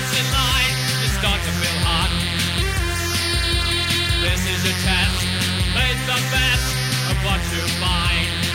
minutes in line, you start to feel hot. This is a test, make the best of what you find.